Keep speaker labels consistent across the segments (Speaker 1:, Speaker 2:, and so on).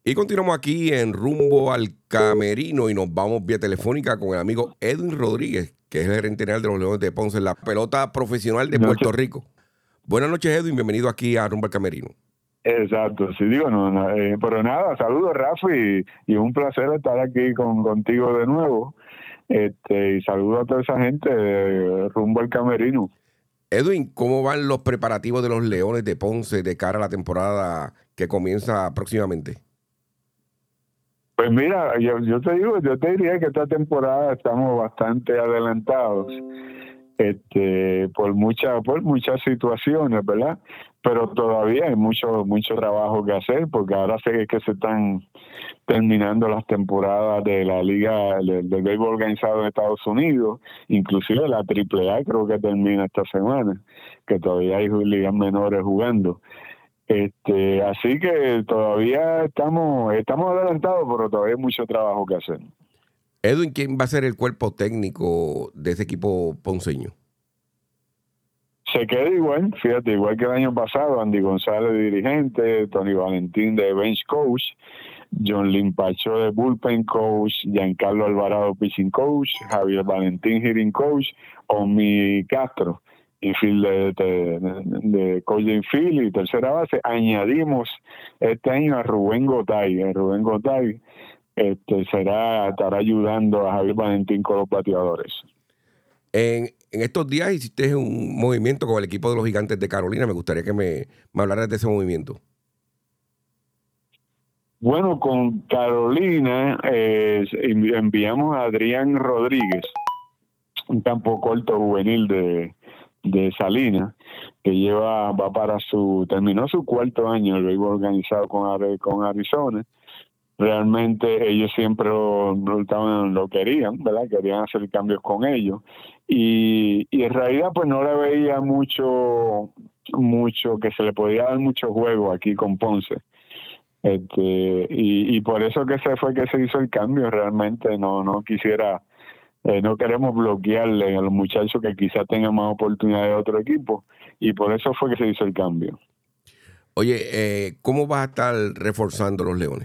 Speaker 1: Y continuamos aquí en Rumbo al Camerino y nos vamos vía telefónica con el amigo Edwin Rodríguez, que es el gerente general de los Leones de Ponce en la pelota profesional de
Speaker 2: No sé,
Speaker 1: Puerto Rico. Buenas noches, Edwin, bienvenido aquí a Rumbo al Camerino.
Speaker 2: exacto, sí digo, no, no, pero nada, saludos Rafa y un placer estar aquí contigo de nuevo. Y saludo a toda esa gente rumbo al camerino.
Speaker 1: Edwin, ¿cómo van los preparativos de los Leones de Ponce de cara a la temporada que comienza próximamente?
Speaker 2: Pues mira, yo te diría que esta temporada estamos bastante adelantados. Por muchas situaciones, ¿verdad? Pero todavía hay mucho trabajo que hacer porque ahora sé que se están terminando las temporadas de la liga del béisbol organizado en Estados Unidos, inclusive la AAA creo que termina esta semana, que todavía hay ligas menores jugando. Así que todavía estamos adelantados, pero todavía hay mucho trabajo que hacer.
Speaker 1: Edwin, ¿quién va a ser el cuerpo técnico de ese equipo ponceño?
Speaker 2: Se queda igual, fíjate, igual que el año pasado, Andy González dirigente, Tony Valentín de bench coach, John Limpacho de bullpen coach, Giancarlo Alvarado pitching coach, Javier Valentín hitting coach, Omi Castro infield de coach de infield y tercera base. Añadimos este año a Rubén Gotay. Rubén Gotay estará ayudando a Javier Valentín con los bateadores.
Speaker 1: En estos días hiciste un movimiento con el equipo de los Gigantes de Carolina. Me gustaría que me hablaras de ese movimiento.
Speaker 2: Bueno, con Carolina enviamos a Adrián Rodríguez, un campo corto juvenil de Salinas, que terminó su cuarto año el béisbol organizado con Arizona. Realmente ellos siempre lo querían, ¿verdad? Querían hacer cambios con ellos. Y en realidad pues no le veía mucho, que se le podía dar mucho juego aquí con Ponce. Y por eso que se hizo el cambio. Realmente no quisiera, no queremos bloquearle a los muchachos que quizás tengan más oportunidades de otro equipo, y por eso fue que se hizo el cambio.
Speaker 1: Oye, ¿cómo vas a estar reforzando los Leones?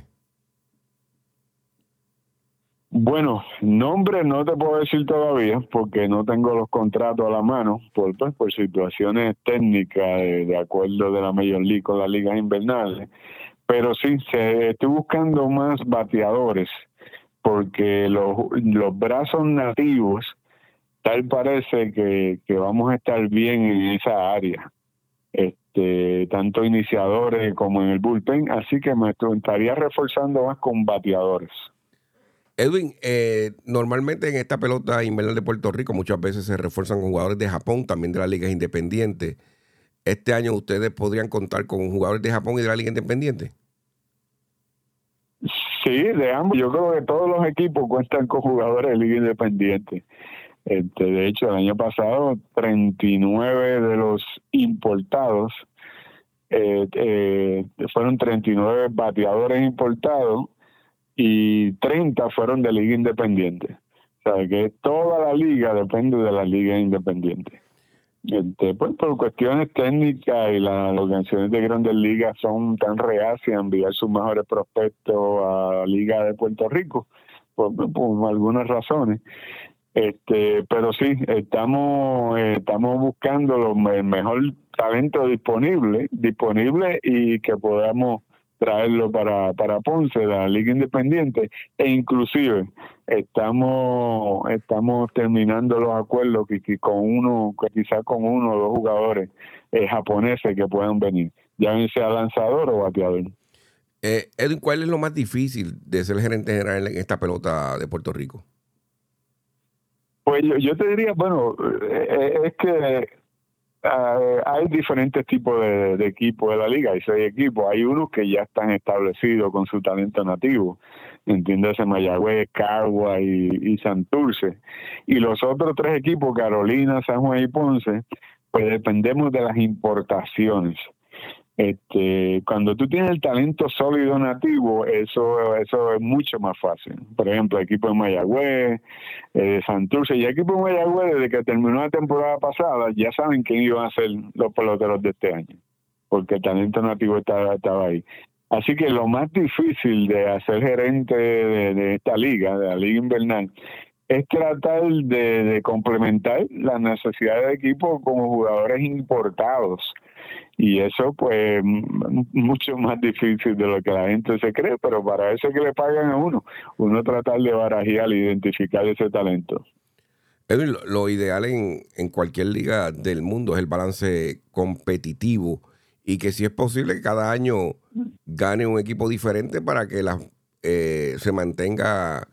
Speaker 2: Bueno, nombre no te puedo decir todavía porque no tengo los contratos a la mano por situaciones técnicas de acuerdo de la Major League con las ligas invernales. Pero sí, estoy buscando más bateadores porque los brazos nativos, tal parece que vamos a estar bien en esa área. Tanto iniciadores como en el bullpen, así que me estaría reforzando más con bateadores.
Speaker 1: Edwin, normalmente en esta pelota invernal de Puerto Rico muchas veces se refuerzan con jugadores de Japón, también de las ligas independientes. Este año ustedes podrían contar con jugadores de Japón y de la liga independiente.
Speaker 2: Sí, de ambos. Yo creo que todos los equipos cuentan con jugadores de liga independiente. De hecho, el año pasado, 39 de los importados fueron 39 bateadores importados y 30 fueron de liga independiente. O sea, que toda la liga depende de la liga independiente. Pues por cuestiones técnicas y las organizaciones de grandes ligas son tan reacias a enviar sus mejores prospectos a la Liga de Puerto Rico, por algunas razones. Pero sí, estamos buscando el mejor talento disponible y que podamos traerlo para Ponce, la Liga Independiente, e inclusive estamos terminando los acuerdos que quizás con uno o dos jugadores japoneses que puedan venir, ya sea lanzador o bateador.
Speaker 1: Edwin, ¿cuál es lo más difícil de ser gerente general en esta pelota de Puerto Rico?
Speaker 2: Pues yo te diría, bueno, es que hay diferentes tipos de equipos de la liga, hay 6 equipos, hay unos que ya están establecidos con su talento nativo, entiéndase Mayagüez, Cagua y Santurce, y los otros 3 equipos, Carolina, San Juan y Ponce, pues dependemos de las importaciones. Cuando tú tienes el talento sólido nativo, eso es mucho más fácil. Por ejemplo, el equipo de Mayagüez, Santurce y el equipo de Mayagüez, desde que terminó la temporada pasada, ya saben quién iban a ser los peloteros de este año, porque el talento nativo estaba ahí. Así que lo más difícil de hacer gerente de esta liga, de la liga invernal, es tratar de complementar las necesidades de equipo con jugadores importados. Y eso, pues, mucho más difícil de lo que la gente se cree, pero para eso es que le pagan a uno tratar de barajear e identificar ese talento.
Speaker 1: Edwin, lo ideal en cualquier liga del mundo es el balance competitivo y que si es posible que cada año gane un equipo diferente para que se mantenga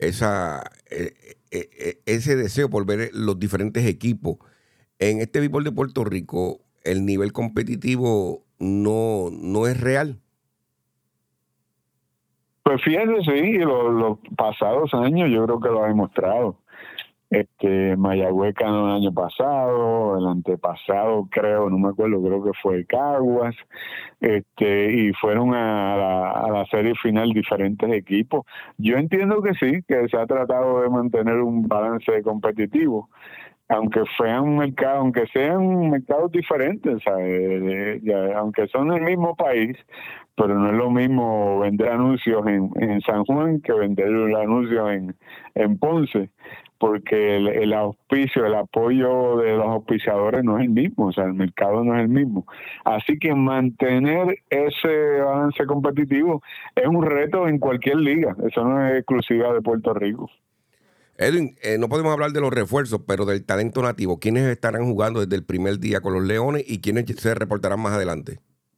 Speaker 1: ese deseo por ver los diferentes equipos. En este béisbol de Puerto Rico, el nivel competitivo no es real.
Speaker 2: Pues fíjense, sí, los pasados años yo creo que lo ha demostrado. Mayagüez ganó el año pasado, el antepasado creo, no me acuerdo, creo que fue Caguas, y fueron a la serie final diferentes equipos. Yo entiendo que sí, que se ha tratado de mantener un balance competitivo, aunque sean mercados diferentes, ¿sabes? Aunque son el mismo país, pero no es lo mismo vender anuncios en San Juan que vender anuncios en Ponce, porque el auspicio, el apoyo de los auspiciadores no es el mismo, o sea, el mercado no es el mismo. Así que mantener ese balance competitivo es un reto en cualquier liga, eso no es exclusiva de Puerto Rico.
Speaker 1: Edwin, no podemos hablar de los refuerzos, pero del talento nativo. ¿Quiénes estarán jugando desde el primer día con los Leones y quiénes se reportarán más adelante?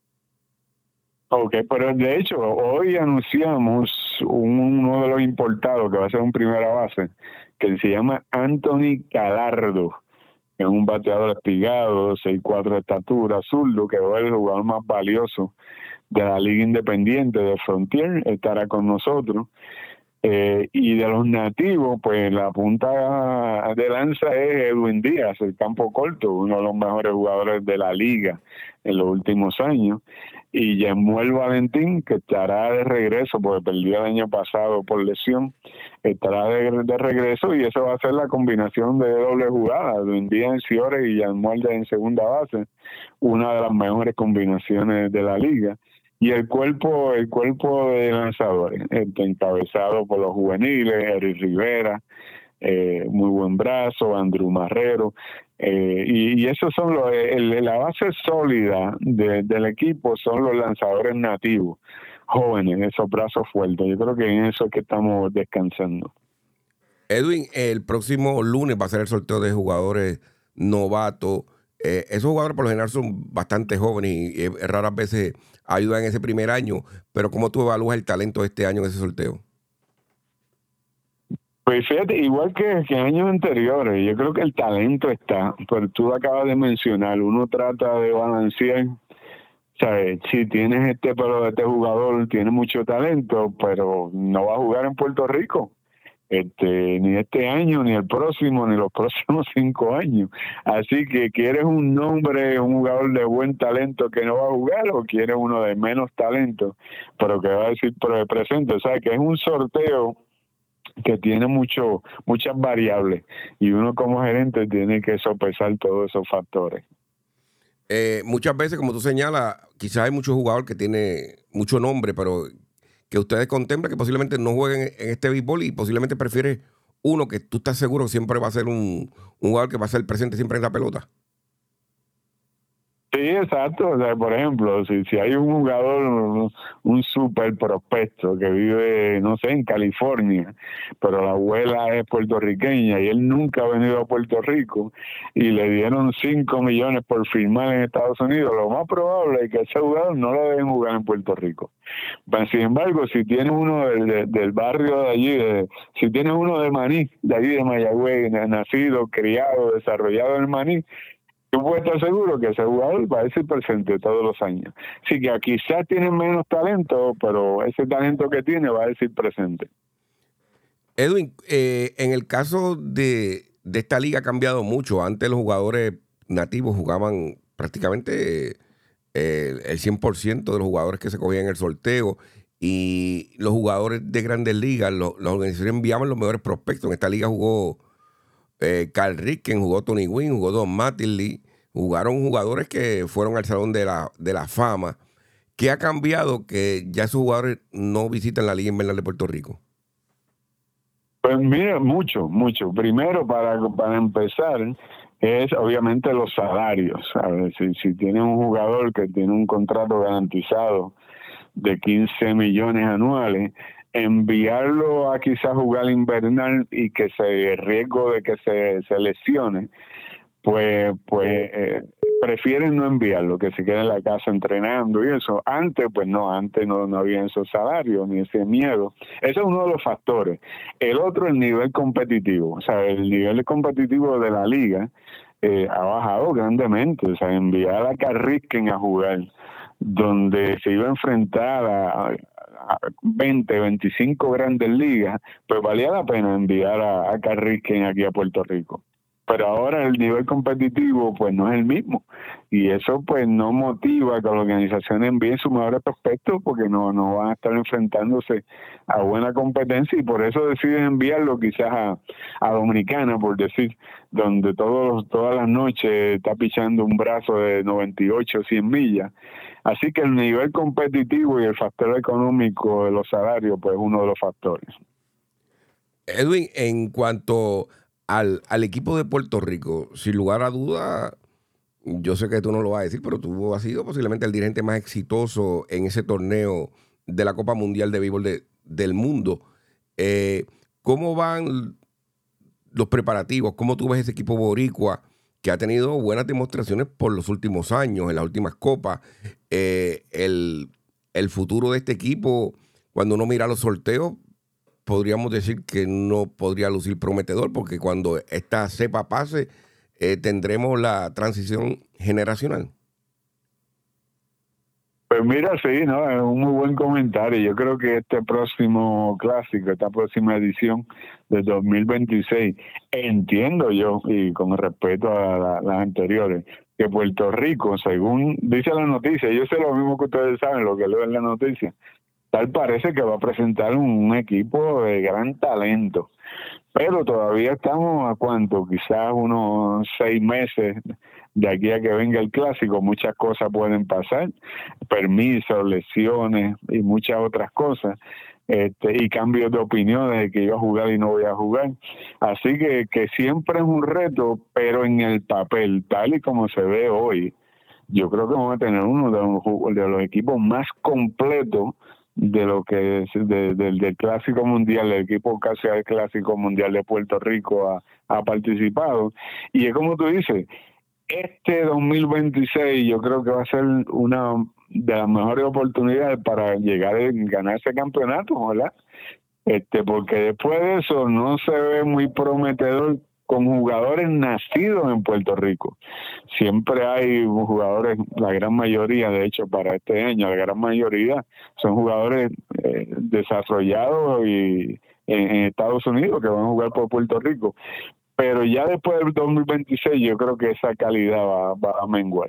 Speaker 2: Ok, pero de hecho, hoy anunciamos uno de los importados que va a ser un primera base, que se llama Anthony Calardo. Es un bateador espigado, 6'4" de estatura, zurdo, que es el jugador más valioso de la Liga Independiente de Frontier, estará con nosotros. Y de los nativos, pues la punta de lanza es Edwin Díaz, el campo corto, uno de los mejores jugadores de la liga en los últimos años. Y Yemuel Valentín, que estará de regreso, porque perdió el año pasado por lesión, estará de regreso y eso va a ser la combinación de doble jugada, Edwin Díaz en Ciores y Yemuel en segunda base, una de las mejores combinaciones de la liga. Y el cuerpo de lanzadores, encabezado por los juveniles, Eric Rivera, muy buen brazo, Andrew Marrero, y esos son la base sólida del equipo son los lanzadores nativos, jóvenes, esos brazos fuertes. Yo creo que en eso es que estamos descansando.
Speaker 1: Edwin, el próximo lunes va a ser el sorteo de jugadores novatos. Esos jugadores por lo general son bastante jóvenes y raras veces ayudan en ese primer año, pero ¿cómo tú evalúas el talento de este año en ese sorteo?
Speaker 2: Pues fíjate, igual que años anteriores, yo creo que el talento está, pero tú lo acabas de mencionar, uno trata de balancear, ¿sabes? Si tienes pero este jugador tiene mucho talento, pero no va a jugar en Puerto Rico. Ni este año, ni el próximo, ni los próximos 5 años. Así que ¿quieres un nombre, un jugador de buen talento que no va a jugar o quieres uno de menos talento, pero que va a decir presente? O sea, que es un sorteo que tiene muchas variables y uno como gerente tiene que sopesar todos esos factores.
Speaker 1: Muchas veces, como tú señalas, quizás hay muchos jugadores que tienen mucho nombre, pero que ustedes contemplan que posiblemente no jueguen en este béisbol y posiblemente prefiere uno que tú estás seguro siempre va a ser un jugador que va a ser presente siempre en la pelota.
Speaker 2: Sí, exacto. O sea, por ejemplo, si hay un jugador, un super prospecto que vive, no sé, en California, pero la abuela es puertorriqueña y él nunca ha venido a Puerto Rico y le dieron 5 millones por firmar en Estados Unidos, lo más probable es que ese jugador no lo dejen jugar en Puerto Rico. Pero, sin embargo, si tienes uno del barrio de allí, si tienes uno de Maní, de allí de Mayagüez, nacido, criado, desarrollado en Maní, tú puedes estar seguro que ese jugador va a ser presente todos los años. Así que quizás tiene menos talento, pero ese talento que tiene va a decir presente.
Speaker 1: Edwin, en el caso de esta liga ha cambiado mucho. Antes los jugadores nativos jugaban prácticamente el 100% de los jugadores que se cogían en el sorteo y los jugadores de grandes ligas, las organizaciones enviaban los mejores prospectos. En esta liga jugó Carl Ripken, jugó Tony Gwynn, jugó Don Mattingly, jugaron jugadores que fueron al Salón de la Fama ¿Qué ha cambiado que ya esos jugadores no visitan la Liga Invernal de Puerto Rico?
Speaker 2: Pues mira, mucho. Primero, para empezar, es obviamente los salarios. ¿Sabes? Si tiene un jugador que tiene un contrato garantizado de 15 millones anuales, enviarlo a quizás jugar invernal y que el riesgo de que se lesione, pues prefieren no enviarlo, que se quede en la casa entrenando y eso. Antes no había esos salarios ni ese miedo. Ese es uno de los factores. El otro, el nivel competitivo. O sea, el nivel competitivo de la liga ha bajado grandemente. O sea, enviar a Carrisken a jugar, donde se iba a enfrentar a 20, 25 grandes ligas, pues valía la pena enviar a Carrisken aquí a Puerto Rico. Pero ahora el nivel competitivo pues no es el mismo, y eso pues no motiva que las organizaciones envíen sus mejores prospectos, porque no van a estar enfrentándose a buena competencia, y por eso deciden enviarlo quizás a Dominicana, por decir, donde todas las noches está pichando un brazo de 98, 100 millas. Así que el nivel competitivo y el factor económico de los salarios pues es uno de los factores.
Speaker 1: Edwin, en cuanto al equipo de Puerto Rico, sin lugar a duda, yo sé que tú no lo vas a decir, pero tú has sido posiblemente el dirigente más exitoso en ese torneo de la Copa Mundial de Béisbol del mundo. ¿Cómo van los preparativos? ¿Cómo tú ves ese equipo boricua que ha tenido buenas demostraciones por los últimos años, en las últimas copas? El futuro de este equipo, cuando uno mira los sorteos, podríamos decir que no podría lucir prometedor, porque cuando esta cepa pase, tendremos la transición generacional.
Speaker 2: Pues mira, sí, ¿no? Es un muy buen comentario. Yo creo que este próximo clásico, esta próxima edición de 2026, entiendo yo, y con respeto a las anteriores, que Puerto Rico, según dice la noticia, yo sé lo mismo que ustedes saben, lo que leo en la noticia, tal parece que va a presentar un equipo de gran talento. Pero todavía estamos a cuánto, quizás unos 6 meses de aquí a que venga el clásico. Muchas cosas pueden pasar, permisos, lesiones y muchas otras cosas, y cambios de opiniones de que iba a jugar y no voy a jugar. Así que siempre es un reto, pero en el papel, tal y como se ve hoy, yo creo que vamos a tener uno de los equipos más completos de lo que es del Clásico Mundial. El equipo casi al Clásico Mundial de Puerto Rico ha participado, y es como tú dices, este 2026 yo creo que va a ser una de las mejores oportunidades para llegar a ganar ese campeonato, ¿verdad? Porque después de eso no se ve muy prometedor con jugadores nacidos en Puerto Rico. Siempre hay jugadores, la gran mayoría, de hecho, para este año, la gran mayoría son jugadores desarrollados y en Estados Unidos, que van a jugar por Puerto Rico. Pero ya después del 2026 yo creo que esa calidad va a menguar.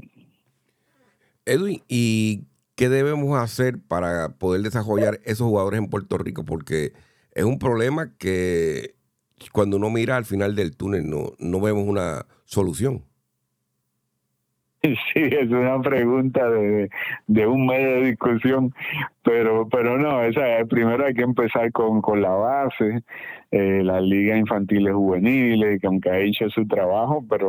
Speaker 1: Edwin, ¿y qué debemos hacer para poder desarrollar esos jugadores en Puerto Rico? Porque es un problema que cuando uno mira al final del túnel no vemos una solución.
Speaker 2: Sí, es una pregunta de un medio de discusión, pero no, primero hay que empezar con la base, las ligas infantiles juveniles, que aunque ha hecho su trabajo, pero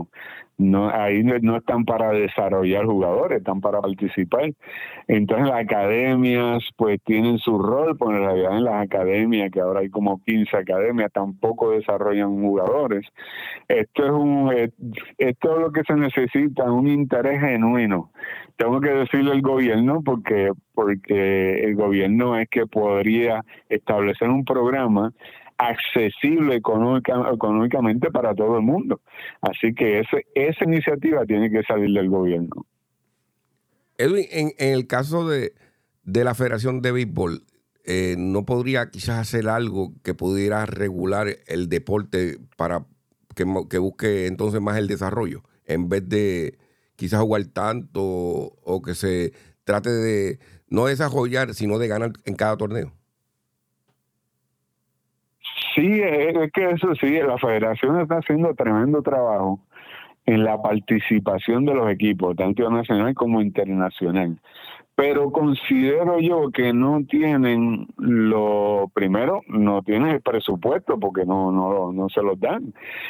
Speaker 2: ahí no están para desarrollar jugadores, están para participar. Entonces las academias pues tienen su rol, porque en realidad en las academias, que ahora hay como 15 academias, tampoco desarrollan jugadores. Esto es lo que se necesita, un interés genuino. Tengo que decirle al gobierno, porque el gobierno es que podría establecer un programa accesible económicamente para todo el mundo. Así que esa iniciativa tiene que salir del gobierno.
Speaker 1: Edwin, en el caso de la Federación de Béisbol, ¿no podría quizás hacer algo que pudiera regular el deporte para que busque entonces más el desarrollo, en vez de quizás jugar tanto, o que se trate de no desarrollar, sino de ganar en cada torneo?
Speaker 2: Sí, es que eso sí, la federación está haciendo tremendo trabajo en la participación de los equipos, tanto nacional como internacional. pero considero yo que no tienen no tienen el presupuesto porque no se los dan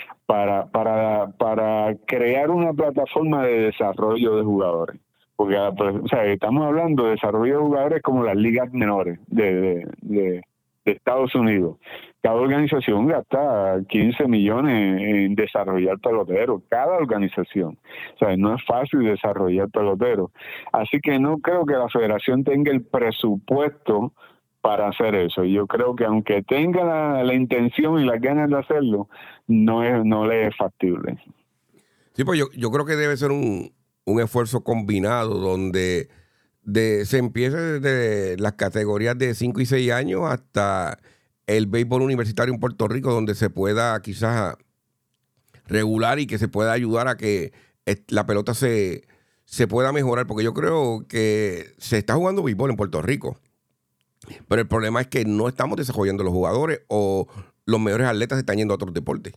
Speaker 2: para crear una plataforma de desarrollo de jugadores. Porque o sea, estamos hablando de desarrollo de jugadores como las ligas menores de Estados Unidos. Cada organización gasta 15 millones en desarrollar peloteros, cada organización. O sea, no es fácil desarrollar peloteros. Así que no creo que la federación tenga el presupuesto para hacer eso. Yo creo que aunque tenga la intención y las ganas de hacerlo, no le es factible.
Speaker 1: Sí, pues yo creo que debe ser un esfuerzo combinado donde se empiece desde las categorías de 5 y 6 años hasta el béisbol universitario en Puerto Rico, donde se pueda quizás regular y que se pueda ayudar a que la pelota se pueda mejorar, porque yo creo que se está jugando béisbol en Puerto Rico, pero el problema es que no estamos desarrollando los jugadores o los mejores atletas se están yendo a otros deportes.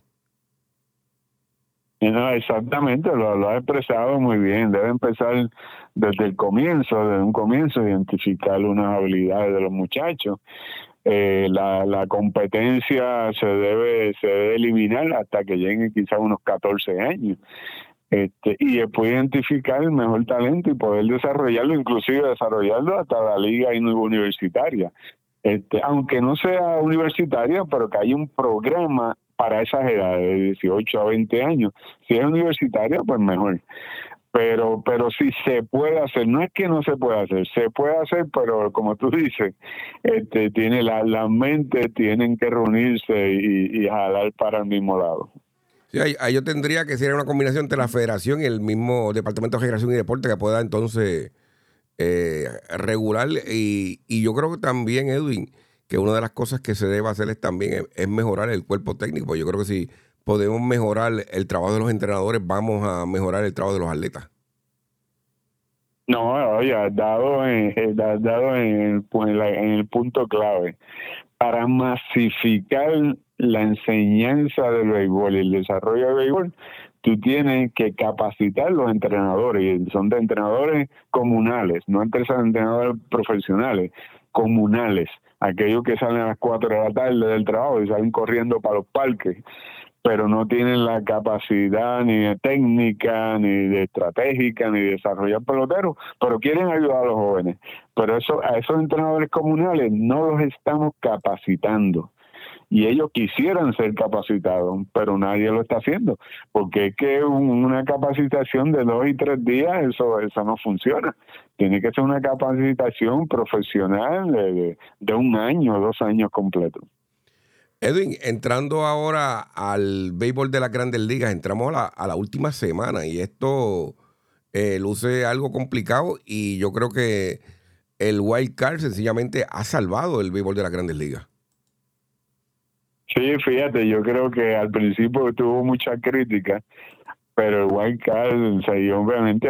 Speaker 2: No, exactamente, lo ha expresado muy bien. Debe empezar desde un comienzo, identificar unas habilidades de los muchachos. La competencia se debe eliminar hasta que lleguen quizás unos 14 años. Y después identificar el mejor talento y poder desarrollarlo, inclusive desarrollarlo hasta la liga universitaria. Aunque no sea universitaria, pero que haya un programa para esas edades, de 18 a 20 años. Si es universitaria, pues mejor. Pero sí se puede hacer, no es que no se pueda hacer, se puede hacer, pero como tú dices, tiene las mentes tienen que reunirse y jalar para el mismo lado.
Speaker 1: Sí, ahí yo tendría que ser una combinación entre la federación y el mismo Departamento de Generación y Deporte que pueda entonces regular. Y yo creo que también, Edwin, que una de las cosas que se debe hacer es mejorar el cuerpo técnico. Yo creo que si podemos mejorar el trabajo de los entrenadores, vamos a mejorar el trabajo de los atletas.
Speaker 2: No, oye, has dado en el punto clave. Para masificar la enseñanza del béisbol y el desarrollo del béisbol, tú tienes que capacitar los entrenadores, y son de entrenadores comunales, no entrenadores profesionales, comunales, aquellos que salen a las 4 de la tarde del trabajo y salen corriendo para los parques, pero no tienen la capacidad ni de técnica, ni de estratégica, ni de desarrollar peloteros, pero quieren ayudar a los jóvenes. Pero a esos entrenadores comunales no los estamos capacitando. Y ellos quisieran ser capacitados, pero nadie lo está haciendo, porque es que una capacitación de 2 y 3 días, eso no funciona. Tiene que ser una capacitación profesional de 1 año, 2 años completos.
Speaker 1: Edwin, entrando ahora al béisbol de las Grandes Ligas, entramos a la última semana y esto luce algo complicado y yo creo que el wild card sencillamente ha salvado el béisbol de las Grandes Ligas.
Speaker 2: Sí, fíjate, yo creo que al principio tuvo mucha crítica, pero el wild card, o sea, y obviamente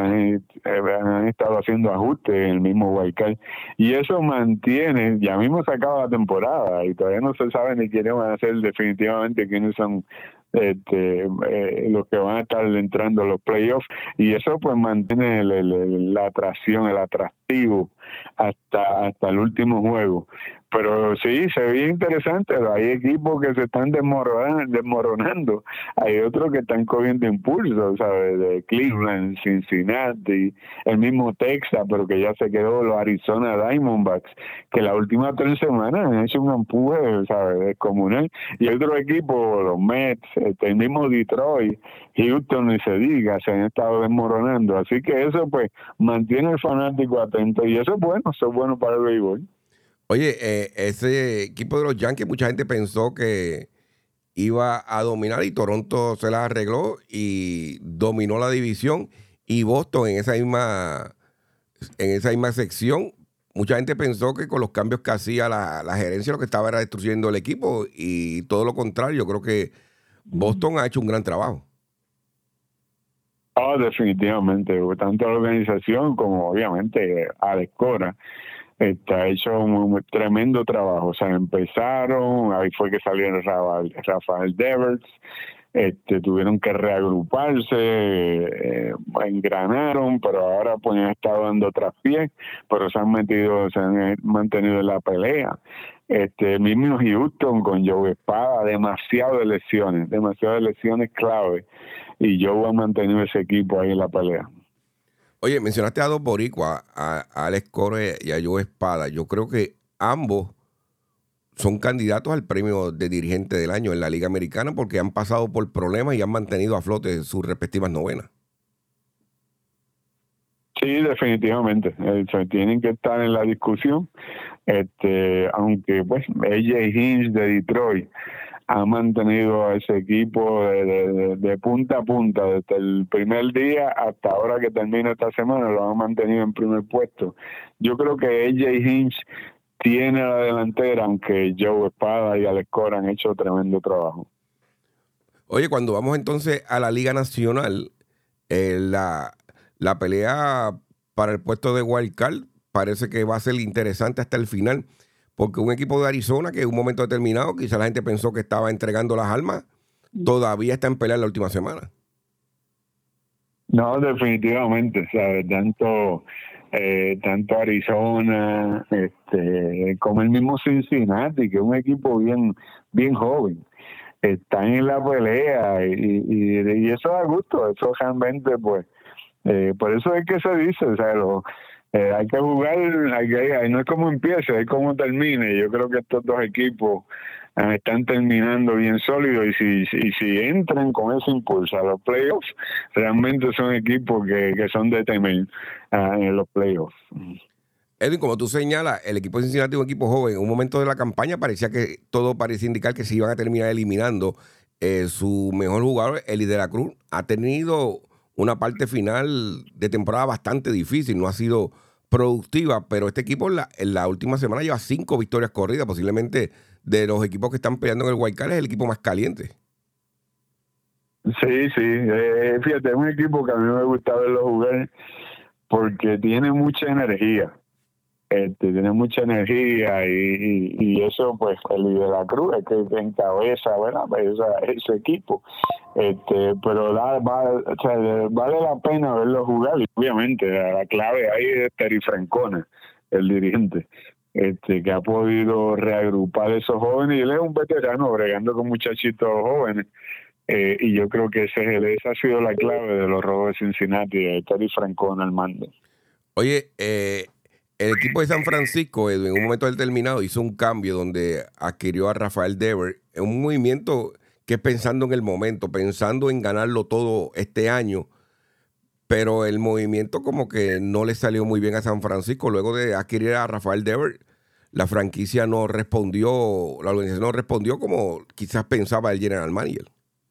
Speaker 2: han estado haciendo ajustes en el mismo wild card y eso mantiene, ya mismo se acaba la temporada y todavía no se sabe ni quiénes van a ser definitivamente, quiénes son los que van a estar entrando a los playoffs, y eso pues mantiene la atracción, el atractivo hasta el último juego. Pero sí, se ve interesante. Hay equipos que se están desmoronando. Hay otros que están cogiendo impulso, ¿sabes? De Cleveland, Cincinnati, el mismo Texas, pero que ya se quedó, los Arizona Diamondbacks, que las últimas 3 semanas han hecho un empuje, ¿sabes? Descomunal. Y otros equipos, los Mets, el mismo Detroit, Houston, ni se diga, se han estado desmoronando. Así que eso, pues, mantiene al fanático atento. Y eso es bueno para el béisbol.
Speaker 1: Oye, ese equipo de los Yankees, mucha gente pensó que iba a dominar y Toronto se la arregló y dominó la división. Y Boston en esa misma sección, mucha gente pensó que con los cambios que hacía la gerencia lo que estaba era destruyendo el equipo y todo lo contrario. Yo creo que Boston ha hecho un gran trabajo.
Speaker 2: Oh, definitivamente, tanto la organización como obviamente Alex Cora ha hecho un tremendo trabajo. O sea, empezaron, ahí fue que salieron Rafael Devers, tuvieron que reagruparse, engranaron, pero ahora pues han estado dando traspiés, pero se han mantenido en la pelea. Mismo Houston con Joe Espada, demasiadas lesiones clave, y Joe ha mantenido ese equipo ahí en la pelea.
Speaker 1: Oye, mencionaste a dos boricuas, a Alex Cora y a Joe Espada. Yo creo que ambos son candidatos al premio de dirigente del año en la Liga Americana porque han pasado por problemas y han mantenido a flote sus respectivas novenas.
Speaker 2: Sí, definitivamente. Tienen que estar en la discusión. Aunque pues AJ Hinch de Detroit ha mantenido a ese equipo de punta a punta desde el primer día hasta ahora que termina esta semana, lo han mantenido en primer puesto. Yo creo que AJ Hinch tiene la delantera, aunque Joe Espada y Alex Cora han hecho tremendo trabajo.
Speaker 1: Oye, cuando vamos entonces a la Liga Nacional, la pelea para el puesto de wild card parece que va a ser interesante hasta el final, porque un equipo de Arizona que en un momento determinado quizá la gente pensó que estaba entregando las armas, todavía está en pelea en la última semana.
Speaker 2: No, definitivamente, ¿sabes? Tanto Arizona, como el mismo Cincinnati, que es un equipo bien joven, están en la pelea y eso da gusto. Eso realmente, pues, por eso es que se dice, o sea, hay que jugar, no es como empieza, es como termine. Yo creo que estos dos equipos están terminando bien sólidos, y si entran con ese impulso a los playoffs, realmente son equipos que son de temer en los playoffs.
Speaker 1: Edwin, como tú señalas, el equipo de Cincinnati es un equipo joven. En un momento de la campaña todo parecía indicar que se iban a terminar eliminando. Su mejor jugador, Eli de la Cruz, ha tenido una parte final de temporada bastante difícil, no ha sido productiva, pero este equipo en la última semana lleva 5 victorias corridas, posiblemente de los equipos que están peleando en el wild card es el equipo más caliente.
Speaker 2: Sí, fíjate, es un equipo que a mí me gusta verlo jugar porque tiene mucha energía. Tiene mucha energía y eso, pues, el de la Cruz es que encabeza, ¿verdad? Ese equipo. Pero vale la pena verlo jugar, y obviamente la clave ahí es Terry Francona, el dirigente, que ha podido reagrupar a esos jóvenes, y él es un veterano bregando con muchachitos jóvenes. Y yo creo que esa ha sido la clave de los Rojos de Cincinnati, de Terry Francona al mando.
Speaker 1: Oye, el equipo de San Francisco, Edwin, en un momento determinado hizo un cambio donde adquirió a Rafael Devers, en un movimiento que es pensando en el momento, pensando en ganarlo todo este año, pero el movimiento como que no le salió muy bien a San Francisco. Luego de adquirir a Rafael Devers, la franquicia no respondió, la organización no respondió como quizás pensaba el general manager.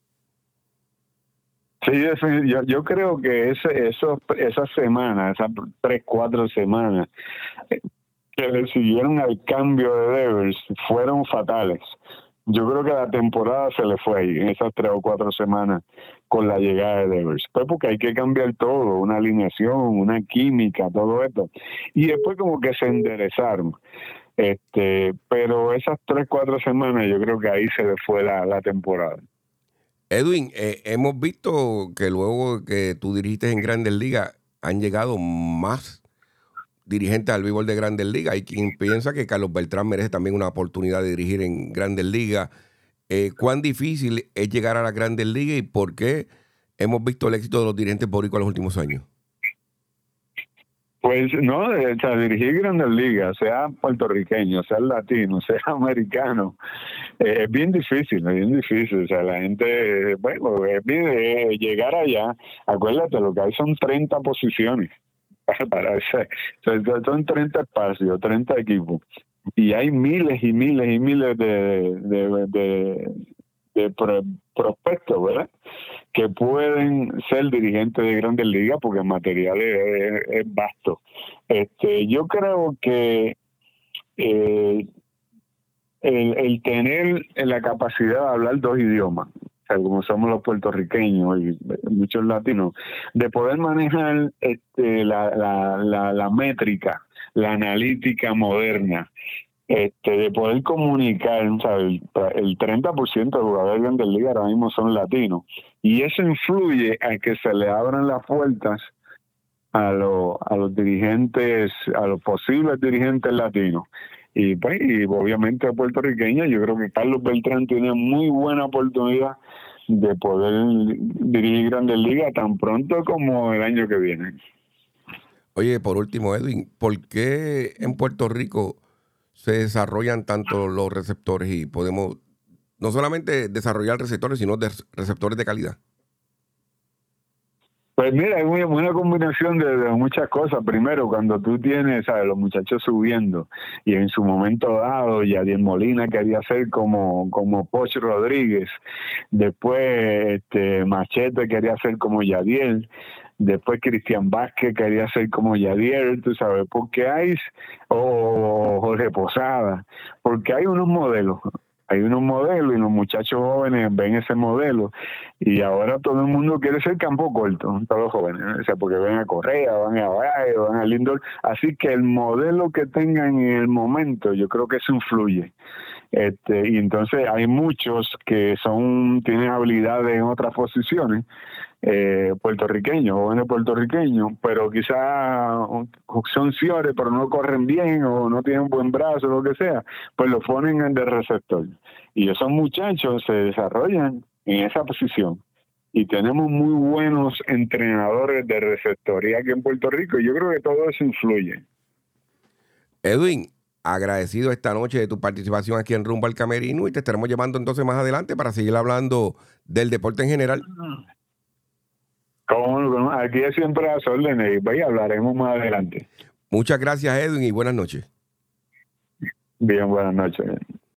Speaker 2: Sí, yo creo que esas semanas, esas 3-4 semanas que le siguieron al cambio de Devers fueron fatales. Yo creo que la temporada se le fue ahí, en esas 3 o 4 semanas con la llegada de Devers. Pues porque hay que cambiar todo, una alineación, una química, todo esto. Y después como que se enderezaron. Pero esas 3-4 semanas yo creo que ahí se le fue la temporada.
Speaker 1: Edwin, hemos visto que luego que tú dirigiste en Grandes Ligas han llegado más dirigentes al béisbol de Grandes Ligas. Hay quien piensa que Carlos Beltrán merece también una oportunidad de dirigir en Grandes Ligas. ¿Cuán difícil es llegar a las Grandes Ligas y por qué hemos visto el éxito de los dirigentes boricuas en los últimos años?
Speaker 2: Pues no, dirigir Grandes Ligas, sea puertorriqueño, sea latino, sea americano, es bien difícil, O sea, la gente, bueno, es bien, llegar allá, acuérdate, lo que hay son 30 posiciones para ese, son 30 espacios, 30 equipos, y hay miles y miles y miles de prospectos, ¿verdad?, que pueden ser dirigentes de Grandes Ligas, porque el material es vasto. Yo creo que el tener la capacidad de hablar 2 idiomas, o sea, como somos los puertorriqueños y muchos latinos, de poder manejar la métrica, la analítica moderna, de poder comunicar, ¿sabes? El 30% de jugadores de Grandes Ligas ahora mismo son latinos, y eso influye a que se le abran las puertas a los dirigentes, a los posibles dirigentes latinos. Y pues, y obviamente puertorriqueños, yo creo que Carlos Beltrán tiene muy buena oportunidad de poder dirigir Grandes Ligas tan pronto como el año que viene.
Speaker 1: Oye, por último, Edwin, ¿por qué en Puerto Rico se desarrollan tanto los receptores y podemos no solamente desarrollar receptores, sino receptores de calidad?
Speaker 2: Pues mira, es una combinación de muchas cosas. Primero, cuando tú tienes, ¿sabes?, los muchachos subiendo, y en su momento dado, Yadier Molina quería ser como Poch Rodríguez. Después, Machete quería ser como Yadier. Después Cristian Vázquez quería ser como Yadier, tú sabes, porque hay, o Jorge Posada, porque hay unos modelos. Hay unos modelos y los muchachos jóvenes ven ese modelo, y ahora todo el mundo quiere ser campo corto, todos los jóvenes, ¿no? O sea, porque ven a Correa, van a Valle, van a Lindor, así que el modelo que tengan en el momento, yo creo que eso influye. Y entonces hay muchos que tienen habilidades en otras posiciones, puertorriqueños, jóvenes puertorriqueños, pero quizás son fiores, pero no corren bien o no tienen buen brazo, lo que sea, pues lo ponen en de receptor. Y esos muchachos se desarrollan en esa posición. Y tenemos muy buenos entrenadores de receptoría aquí en Puerto Rico, y yo creo que todo eso influye.
Speaker 1: Edwin, agradecido esta noche de tu participación aquí en Rumbo al Camerino, y te estaremos llevando entonces más adelante para seguir hablando del deporte en general.
Speaker 2: Aquí es siempre a las órdenes, y hablaremos más adelante.
Speaker 1: Muchas gracias, Edwin, y buenas noches.
Speaker 2: Bien, buenas noches.